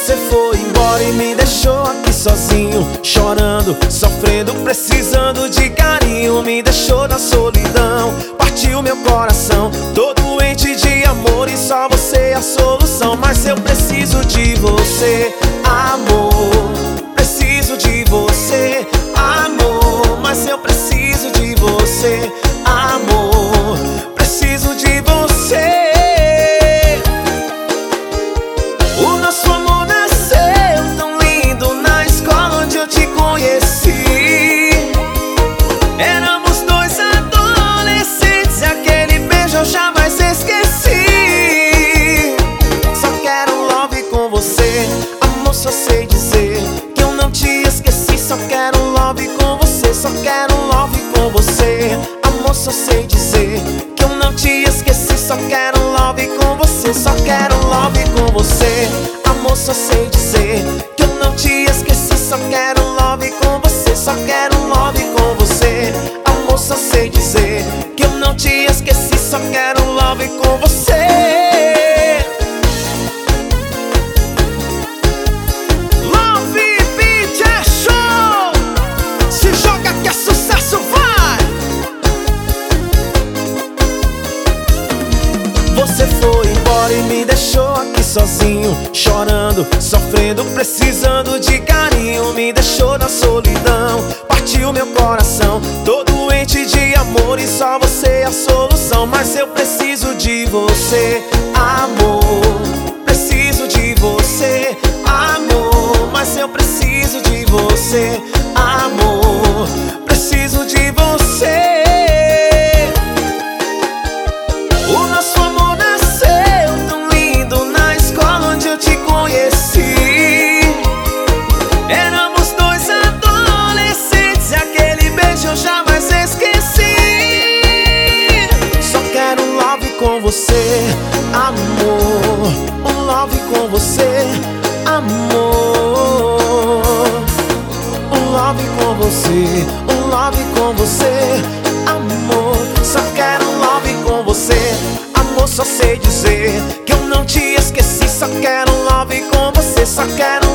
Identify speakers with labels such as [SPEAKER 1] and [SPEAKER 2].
[SPEAKER 1] Você foi embora e me deixou aqui sozinho, chorando, sofrendo, precisando de carinho. Me deixou na solidão, partiu meu coração, tô doente de amor e só você é a solução. Mas eu preciso de você, amor, preciso de você, amor. Mas eu preciso de você, amor, preciso de você. O nosso amor nasceu tão lindo na escola onde eu te conheci. Éramos dois adolescentes e aquele beijo eu jamais esqueci. Só quero love com você, amor, só sei dizer que eu não te esqueci. Só quero love com você, só quero love com você, amor, só sei dizer que eu não te esqueci. Só quero love com você, só quero love com você, amor, só sei dizer que eu não te esqueci. Só quero love com você, só quero love com você, amor, só sei dizer que eu não te esqueci. Só quero love com você. Love Beat é show! Se joga que é sucesso, vai! Você foi embora e me deixou aqui sozinho, chorando, sofrendo, precisando de carinho. Me deixou na solidão, partiu meu coração, tô doente de amor e só você é a solução. Mas eu preciso de você, amor, preciso de você, amor. Mas eu preciso de você, amor, preciso de você. O nosso amor nasceu tão lindo na escola onde eu te conheci. Éramos dois adolescentes e aquele beijo eu jamais esqueci. Só quero um love com você, amor, um love com você, amor, um love com você, um love com você, amor. Só quero um love com você, amor, só sei dizer que eu não te esqueci. Só quero um love com você, só quero